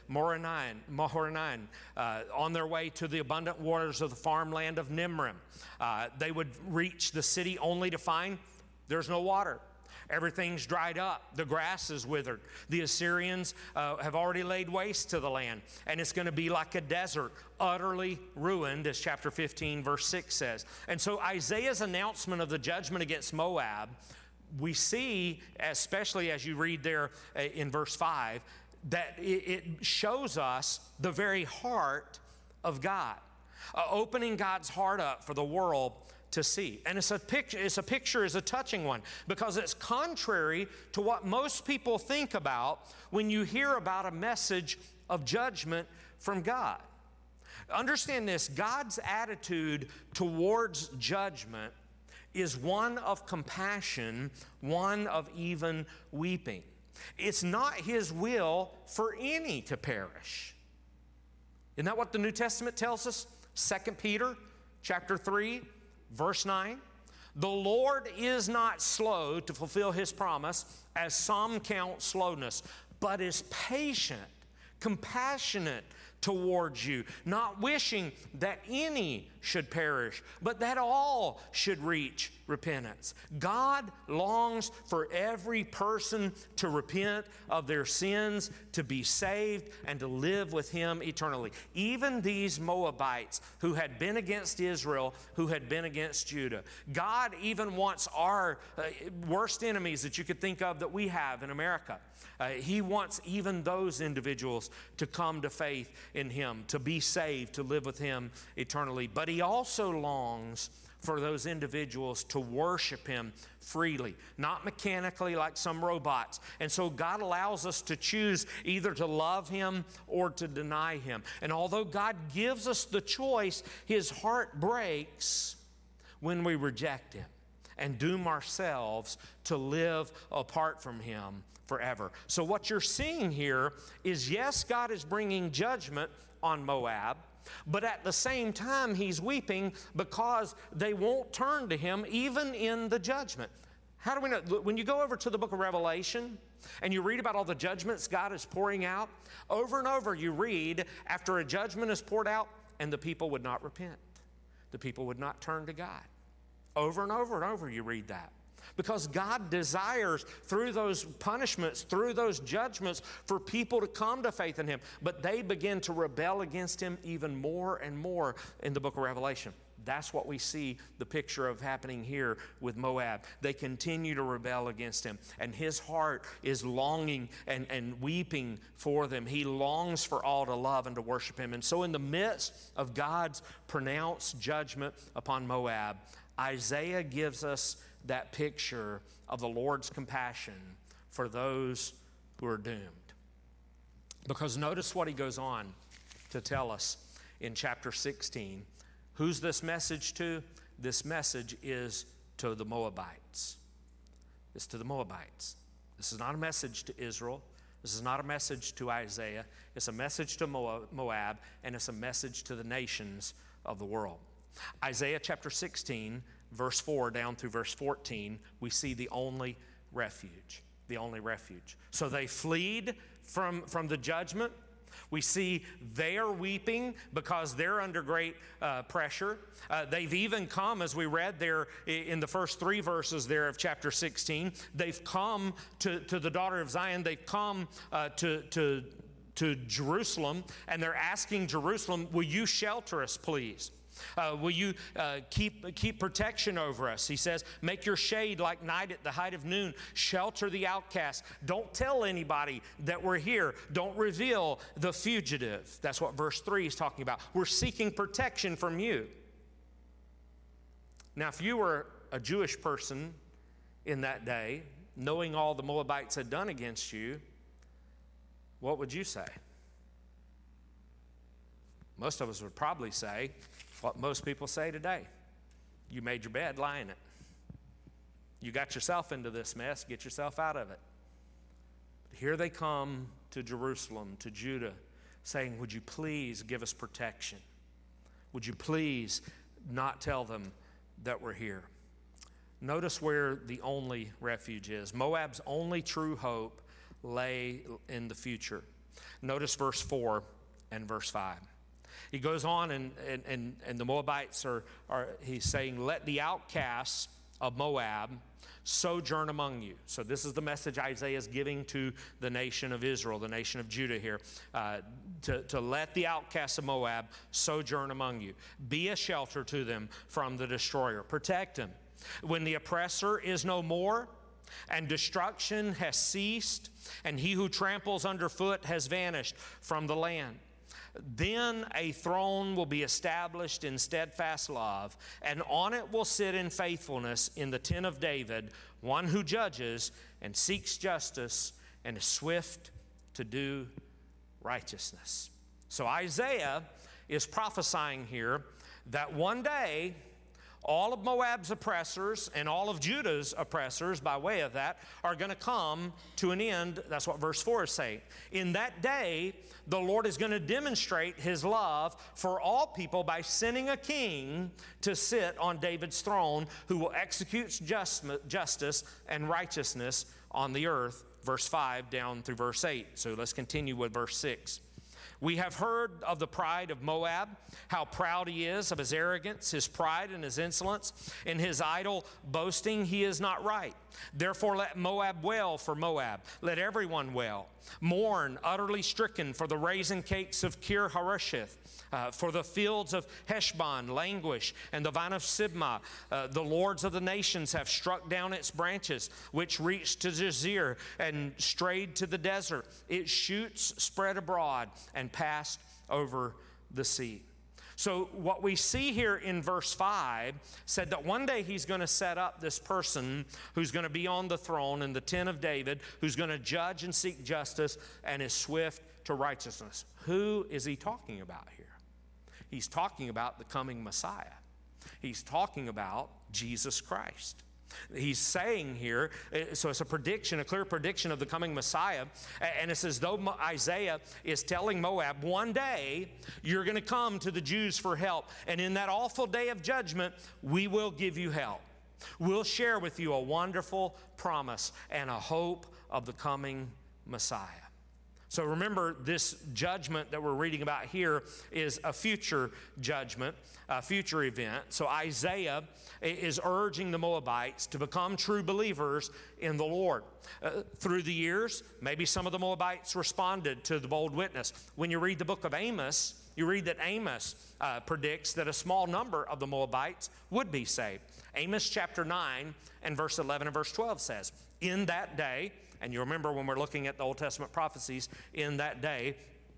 Mahoranaim, on their way to the abundant waters of the farmland of Nimrim. They would reach the city only to find there's no water. Everything's dried up. The grass is withered. The Assyrians have already laid waste to the land, and it's going to be like a desert, utterly ruined, as chapter 15, verse 6 says. And so Isaiah's announcement of the judgment against Moab, we see, especially as you read there in verse 5, that it shows us the very heart of God. Opening God's heart up for the world to see. And it's a picture is a touching one, because it's contrary to what most people think about when you hear about a message of judgment from God. Understand this, God's attitude towards judgment is one of compassion, one of even weeping. It's not his will for any to perish. Isn't that what the New Testament tells us? 2 Peter chapter 3, verse 9. The Lord is not slow to fulfill his promise, as some count slowness, but is patient, compassionate towards you, not wishing that any should perish, but that all should reach repentance. God longs for every person to repent of their sins, to be saved, and to live with him eternally. Even these Moabites who had been against Israel, who had been against Judah. God even wants our worst enemies that you could think of that we have in America. He wants even those individuals to come to faith in him, to be saved, to live with him eternally. But he also longs for those individuals to worship him freely, not mechanically like some robots. And so God allows us to choose either to love him or to deny him. And although God gives us the choice, his heart breaks when we reject him and doom ourselves to live apart from him forever. So what you're seeing here is, yes, God is bringing judgment on Moab, but at the same time, he's weeping because they won't turn to him even in the judgment. How do we know? When you go over to the book of Revelation and you read about all the judgments God is pouring out, over and over you read, after a judgment is poured out, and the people would not repent. The people would not turn to God. Over and over and over you read that. Because God desires, through those punishments, through those judgments, for people to come to faith in Him. But they begin to rebel against Him even more and more in the book of Revelation. That's what we see the picture of happening here with Moab. They continue to rebel against Him. And His heart is longing and weeping for them. He longs for all to love and to worship Him. And so in the midst of God's pronounced judgment upon Moab, Isaiah gives us that picture of the Lord's compassion for those who are doomed. Because notice what he goes on to tell us in chapter 16. Who's this message to? This message is to the Moabites. It's to the Moabites. This is not a message to Israel. This is not a message to Isaiah. It's a message to Moab, and it's a message to the nations of the world. Isaiah chapter 16, verse 4 down through verse 14, we see the only refuge. The only refuge. So they fled from the judgment. We see they are weeping because they're under great pressure. They've even come, as we read there in the first 3 verses there of chapter 16, they've come to the daughter of Zion. They've come to Jerusalem, and they're asking Jerusalem, will you shelter us, please? Will you keep protection over us? He says, make your shade like night at the height of noon. Shelter the outcast. Don't tell anybody that we're here. Don't reveal the fugitive. That's what verse 3 is talking about. We're seeking protection from you. Now, if you were a Jewish person in that day, knowing all the Moabites had done against you, what would you say? Most of us would probably say what most people say today. You made your bed, lie in it. You got yourself into this mess, get yourself out of it. Here they come to Jerusalem, to Judah, saying, would you please give us protection? Would you please not tell them that we're here? Notice where the only refuge is. Moab's only true hope lay in the future. Notice verse 4 and verse 5. He goes on and the Moabites he's saying, let the outcasts of Moab sojourn among you. So this is the message Isaiah is giving to the nation of Israel, the nation of Judah here, to let the outcasts of Moab sojourn among you. Be a shelter to them from the destroyer. Protect them. When the oppressor is no more, and destruction has ceased, and he who tramples underfoot has vanished from the land, then a throne will be established in steadfast love, and on it will sit in faithfulness in the tent of David, one who judges and seeks justice and is swift to do righteousness. So Isaiah is prophesying here that one day all of Moab's oppressors and all of Judah's oppressors, by way of that, are going to come to an end. That's what verse 4 is saying. In that day, the Lord is going to demonstrate His love for all people by sending a king to sit on David's throne who will execute justice and righteousness on the earth. Verse 5 down through verse 8. So let's continue with verse 6. We have heard of the pride of Moab, how proud he is, of his arrogance, his pride and his insolence. In his idle boasting, he is not right. Therefore, let Moab wail for Moab. Let everyone wail. Mourn, utterly stricken, for the raisin cakes of Kir Hareseth. For the fields of Heshbon languish, and the vine of Sibmah. The lords of the nations have struck down its branches, which reached to Jazer and strayed to the desert. Its shoots spread abroad and passed over the sea. So what we see here in verse 5 said that one day He's going to set up this person who's going to be on the throne in the tent of David, who's going to judge and seek justice and is swift to righteousness. Who is He talking about here? He's talking about the coming Messiah. He's talking about Jesus Christ. He's saying here, so it's a prediction, a clear prediction of the coming Messiah, and it's as though Isaiah is telling Moab, one day you're going to come to the Jews for help, and in that awful day of judgment, we will give you help. We'll share with you a wonderful promise and a hope of the coming Messiah. So remember, this judgment that we're reading about here is a future judgment, a future event. So Isaiah is urging the Moabites to become true believers in the Lord. Through the years, maybe some of the Moabites responded to the bold witness. When you read the book of Amos, you read that Amos predicts that a small number of the Moabites would be saved. Amos chapter 9 and verse 11 and verse 12 says, in that day, and you remember when we're looking at the Old Testament prophecies, in that day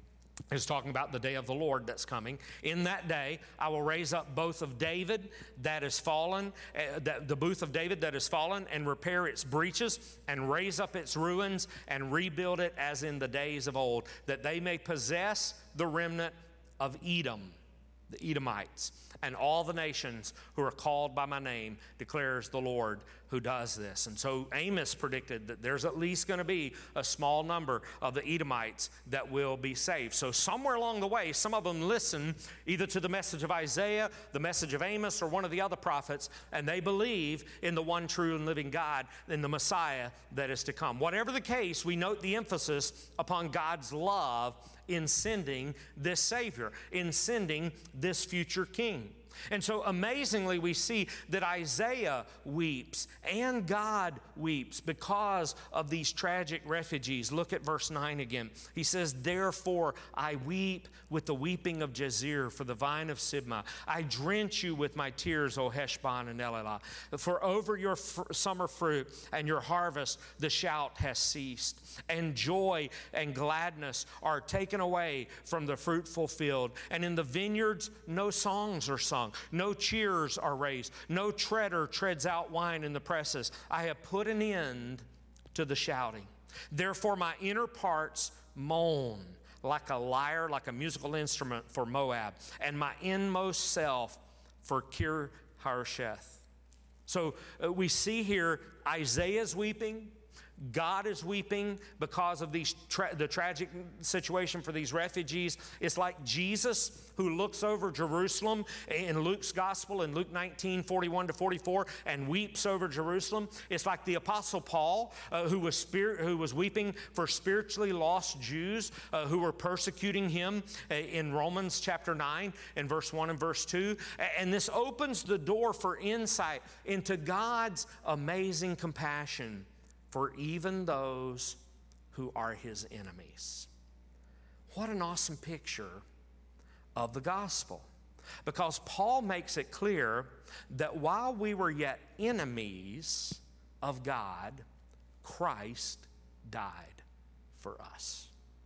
is talking about the day of the Lord that's coming. In that day, I will raise up both of David that is fallen, the booth of David that is fallen, and repair its breaches, and raise up its ruins, and rebuild it as in the days of old, that they may possess the remnant of Edom, the Edomites, and all the nations who are called by my name, declares the Lord who does this. And so Amos predicted that there's at least going to be a small number of the Edomites that will be saved. So somewhere along the way, some of them listen either to the message of Isaiah, the message of Amos, or one of the other prophets, and they believe in the one true and living God, in the Messiah that is to come. Whatever the case, we note the emphasis upon God's love in sending this Savior, in sending this future King. And so amazingly, we see that Isaiah weeps and God weeps because of these tragic refugees. Look at verse 9 again. He says, therefore I weep with the weeping of Jazeer for the vine of Sibmah. I drench you with my tears, O Heshbon and Elelah. For over your summer fruit and your harvest the shout has ceased, and joy and gladness are taken away from the fruitful field. And in the vineyards no songs are sung, no cheers are raised, no treader treads out wine in the presses. I have put an end to the shouting. Therefore my inner parts moan like a lyre, like a musical instrument for Moab, and my inmost self for Kir Harosheth. So we see here Isaiah's weeping, God is weeping because of the tragic situation for these refugees. It's like Jesus who looks over Jerusalem in Luke's gospel in Luke 19, 41 to 44 and weeps over Jerusalem. It's like the Apostle Paul who was weeping for spiritually lost Jews who were persecuting him in Romans chapter 9 and verse 1 and verse 2. And this opens the door for insight into God's amazing compassion for even those who are his enemies. What an awesome picture of the gospel. Because Paul makes it clear that while we were yet enemies of God, Christ died for us.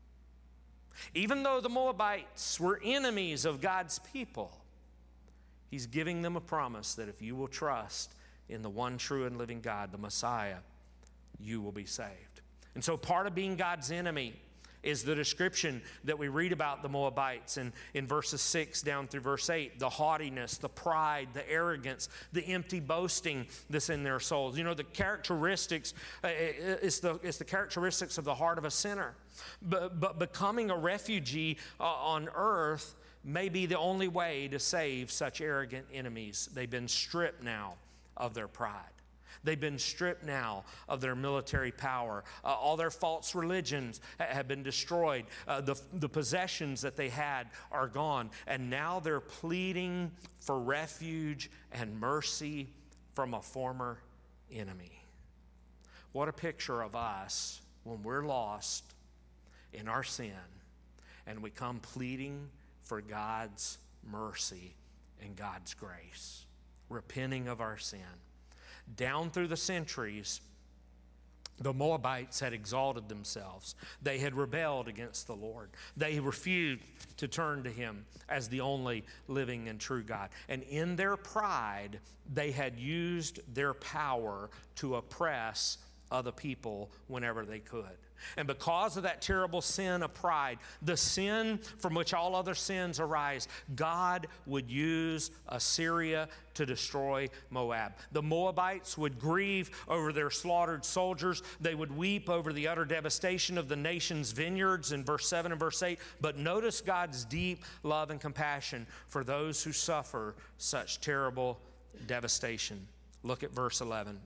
Even though the Moabites were enemies of God's people, he's giving them a promise that if you will trust in the one true and living God, the Messiah, you will be saved. And so part of being God's enemy is the description that we read about the Moabites in verses 6 down through verse 8. The haughtiness, the pride, the arrogance, the empty boasting that's in their souls. You know, the characteristics, it's the characteristics of the heart of a sinner. But becoming a refugee on earth may be the only way to save such arrogant enemies. They've been stripped now of their pride. They've been stripped now of their military power. All their false religions have been destroyed. The possessions that they had are gone. And now they're pleading for refuge and mercy from a former enemy. What a picture of us when we're lost in our sin and we come pleading for God's mercy and God's grace, repenting of our sin. Down through the centuries, the Moabites had exalted themselves. They had rebelled against the Lord. They refused to turn to him as the only living and true God. And in their pride, they had used their power to oppress other people whenever they could. And because of that terrible sin of pride, the sin from which all other sins arise, God would use Assyria to destroy Moab. The Moabites would grieve over their slaughtered soldiers. They would weep over the utter devastation of the nation's vineyards in verse 7 and verse 8. But notice God's deep love and compassion for those who suffer such terrible devastation. Look at verse 11.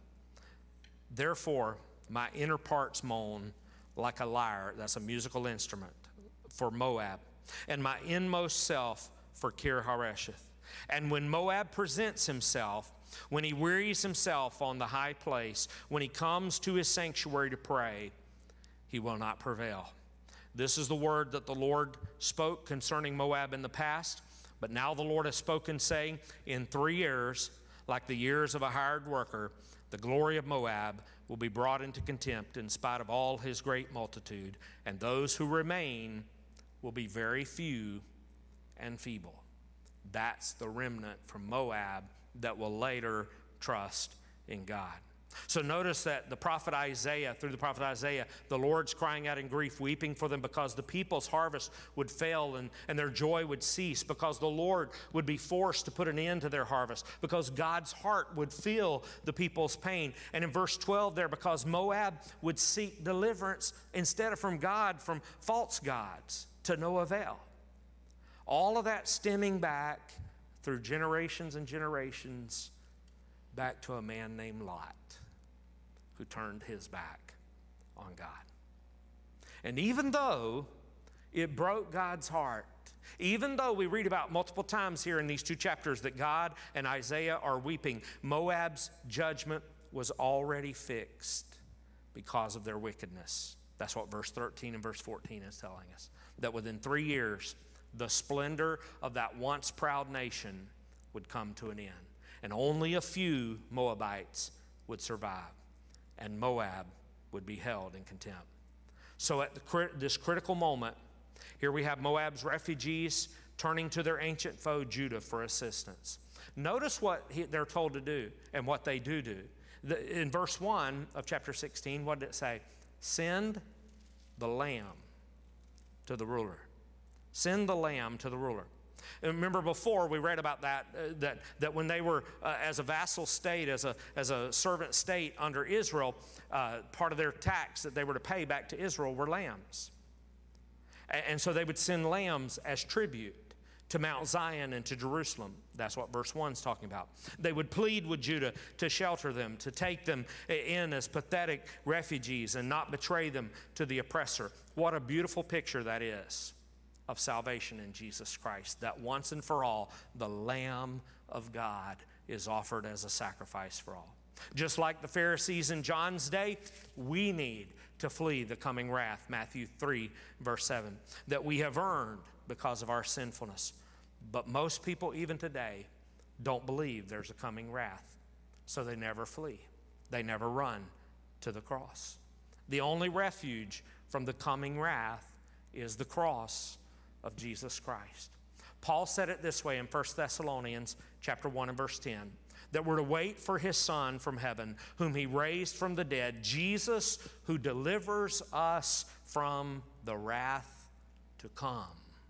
Therefore, my inner parts moan like a lyre, that's a musical instrument, for Moab, and my inmost self for Kir Haresheth. And when Moab presents himself, when he wearies himself on the high place, when he comes to his sanctuary to pray, he will not prevail. This is the word that the Lord spoke concerning Moab in the past, but now the Lord has spoken, saying, in 3 years, like the years of a hired worker, the glory of Moab will be brought into contempt in spite of all his great multitude, and those who remain will be very few and feeble. That's the remnant from Moab that will later trust in God. So notice that the prophet Isaiah, through the prophet Isaiah, the Lord's crying out in grief, weeping for them because the people's harvest would fail and their joy would cease, because the Lord would be forced to put an end to their harvest, because God's heart would feel the people's pain. And in verse 12 there, because Moab would seek deliverance instead of from God, from false gods, to no avail. All of that stemming back through generations and generations back to a man named Lot, who turned his back on God. And even though it broke God's heart, even though we read about multiple times here in these 2 chapters that God and Isaiah are weeping, Moab's judgment was already fixed because of their wickedness. That's what verse 13 and verse 14 is telling us. That within 3 years, the splendor of that once proud nation would come to an end. And only a few Moabites would survive, and Moab would be held in contempt. So at this critical moment, here we have Moab's refugees turning to their ancient foe Judah for assistance. Notice what they're told to do and what they do. In verse 1 of chapter 16, what did it say? Send the lamb to the ruler. Send the lamb to the ruler. And remember before we read about that when they were as a vassal state, as a servant state under Israel, part of their tax that they were to pay back to Israel were lambs. And so they would send lambs as tribute to Mount Zion and to Jerusalem. That's what verse 1 is talking about. They would plead with Judah to shelter them, to take them in as pathetic refugees and not betray them to the oppressor. What a beautiful picture that is of salvation in Jesus Christ, that once and for all, the Lamb of God is offered as a sacrifice for all. Just like the Pharisees in John's day, we need to flee the coming wrath, Matthew 3, verse 7, that we have earned because of our sinfulness. But most people, even today, don't believe there's a coming wrath, so they never flee. They never run to the cross. The only refuge from the coming wrath is the cross of Jesus Christ. Paul said it this way in 1 Thessalonians chapter 1 and verse 10, that we're to wait for his Son from heaven, whom he raised from the dead, Jesus, who delivers us from the wrath to come.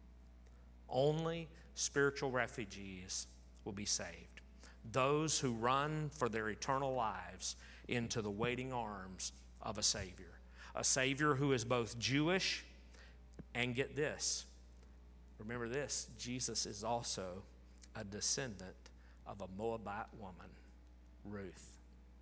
Only spiritual refugees will be saved. Those who run for their eternal lives into the waiting arms of a Savior who is both Jewish and, get this, remember this, Jesus is also a descendant of a Moabite woman, Ruth.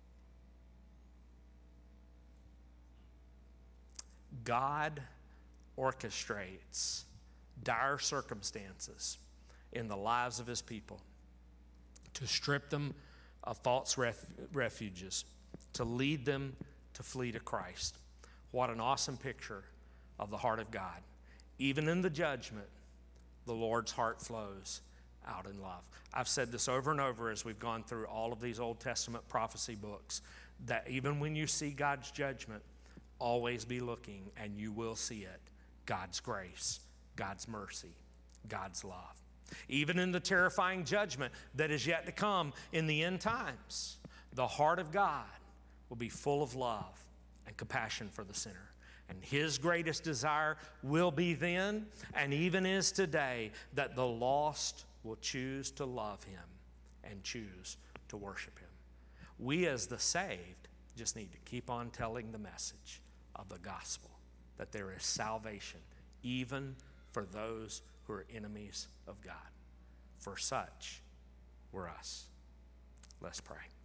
God orchestrates dire circumstances in the lives of his people to strip them of false refuges, to lead them to flee to Christ. What an awesome picture of the heart of God. Even in the judgment, the Lord's heart flows out in love. I've said this over and over as we've gone through all of these Old Testament prophecy books, that even when you see God's judgment, always be looking and you will see it. God's grace, God's mercy, God's love. Even in the terrifying judgment that is yet to come in the end times, the heart of God will be full of love and compassion for the sinner. And his greatest desire will be then, and even is today, that the lost will choose to love him and choose to worship him. We as the saved just need to keep on telling the message of the gospel, that there is salvation even for those who are enemies of God. For such were us. Let's pray.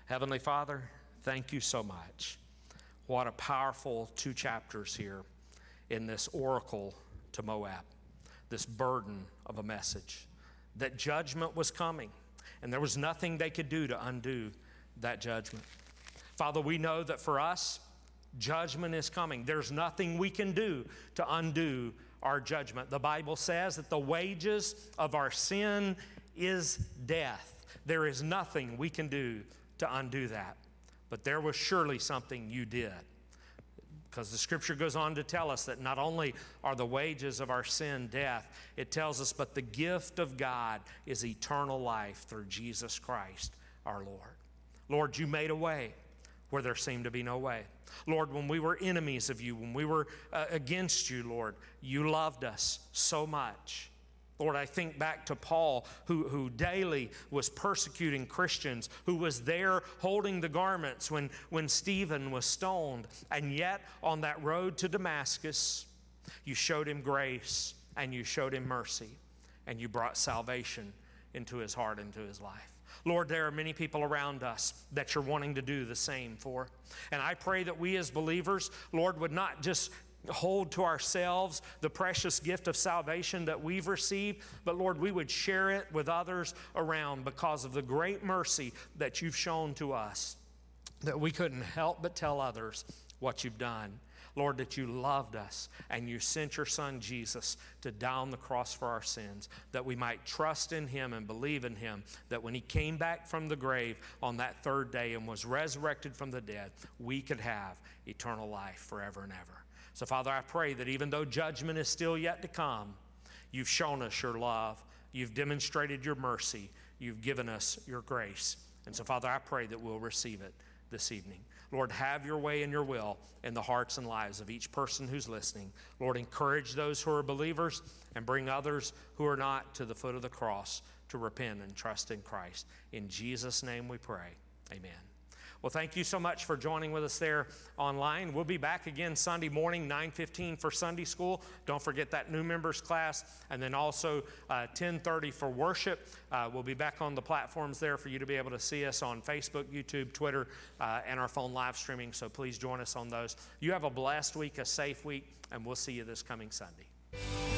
Heavenly Father, thank you so much. What a powerful 2 chapters here in this oracle to Moab, this burden of a message, that judgment was coming, and there was nothing they could do to undo that judgment. Father, we know that for us, judgment is coming. There's nothing we can do to undo our judgment. The Bible says that the wages of our sin is death. There is nothing we can do to undo that. But there was surely something you did. Because the scripture goes on to tell us that not only are the wages of our sin death, it tells us, but the gift of God is eternal life through Jesus Christ our Lord. Lord, you made a way where there seemed to be no way. Lord, when we were enemies of you, when we were against you, Lord, you loved us so much. Lord, I think back to Paul, who daily was persecuting Christians, who was there holding the garments when Stephen was stoned. And yet, on that road to Damascus, you showed him grace and you showed him mercy, and you brought salvation into his heart, into his life. Lord, there are many people around us that you're wanting to do the same for. And I pray that we as believers, Lord, would not just hold to ourselves the precious gift of salvation that we've received, but Lord, we would share it with others around because of the great mercy that you've shown to us, that we couldn't help but tell others what you've done. Lord, that you loved us and you sent your Son Jesus to die on the cross for our sins, that we might trust in him and believe in him, that when he came back from the grave on that 3rd day and was resurrected from the dead, we could have eternal life forever and ever. So, Father, I pray that even though judgment is still yet to come, you've shown us your love, you've demonstrated your mercy, you've given us your grace. And so, Father, I pray that we'll receive it this evening. Lord, have your way and your will in the hearts and lives of each person who's listening. Lord, encourage those who are believers and bring others who are not to the foot of the cross to repent and trust in Christ. In Jesus' name we pray. Amen. Well, thank you so much for joining with us there online. We'll be back again Sunday morning, 9:15 for Sunday school. Don't forget that new members class. And then also 10:30 for worship. We'll be back on the platforms there for you to be able to see us on Facebook, YouTube, Twitter, and our phone live streaming. So please join us on those. You have a blessed week, a safe week, and we'll see you this coming Sunday.